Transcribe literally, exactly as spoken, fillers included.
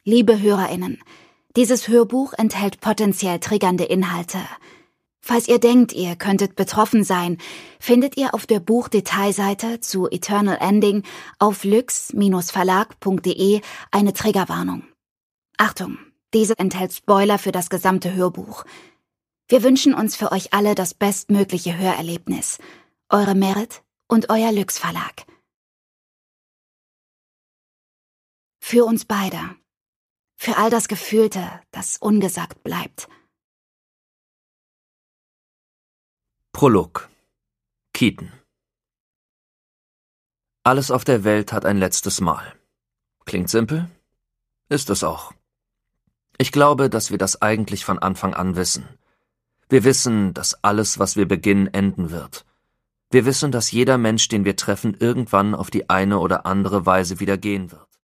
Liebe HörerInnen, dieses Hörbuch enthält potenziell triggernde Inhalte. Falls ihr denkt, ihr könntet betroffen sein, findet ihr auf der Buchdetailseite zu Eternal Ending auf lüx Verlag punkt de eine Triggerwarnung. Achtung, diese enthält Spoiler für das gesamte Hörbuch. Wir wünschen uns für euch alle das bestmögliche Hörerlebnis. Eure Merit und euer Lüx Verlag. Für uns beide. Für all das Gefühlte, das ungesagt bleibt. Prolog. Keaton. Alles auf der Welt hat ein letztes Mal. Klingt simpel? Ist es auch. Ich glaube, dass wir das eigentlich von Anfang an wissen. Wir wissen, dass alles, was wir beginnen, enden wird. Wir wissen, dass jeder Mensch, den wir treffen, irgendwann auf die eine oder andere Weise wieder gehen wird.